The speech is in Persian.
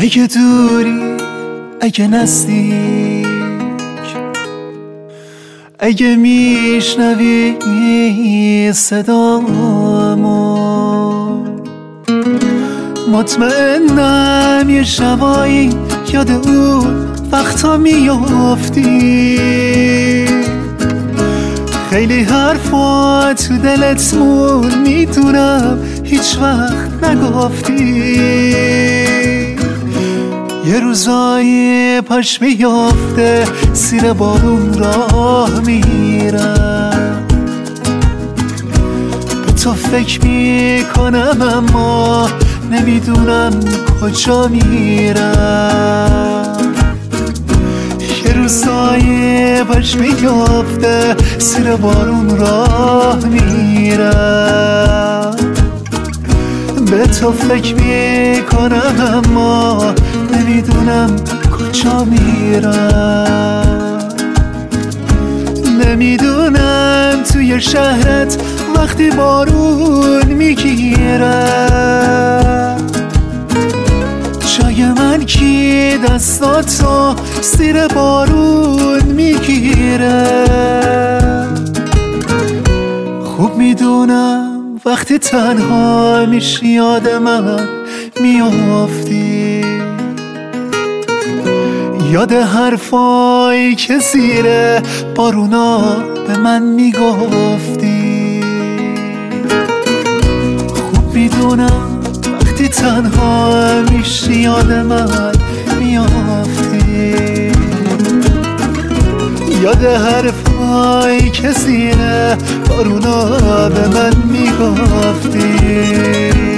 اگه دوری اگه نزدیک، اگه میشنوی صدامو، مطمئنم یه شبایی یاد اون وقتا میافتی. خیلی حرفا تو دلت مون، میدونم هیچ وقت نگفتی. یه روزایی پاش میافته زیر بارون راه میرم، به تو فکر میکنم اما نمیدونم کجا میرم. یه روزایی پاش میافته زیر بارون راه میرم، به تو فکر میکنم اما نمیدونم کجا میرم. نمیدونم توی شهرت وقتی بارون میگیره جای من کی دستاتو زیر بارون میگیره. خوب میدونم وقتی تنها میشی یاد من میافتی، یاد حرفایی که زیر بارونا به من میگفتی. خوب میدونم وقتی تنها میشی یاد من میافتی، یاد حرفایی که زیر بارونا به من میگفتی.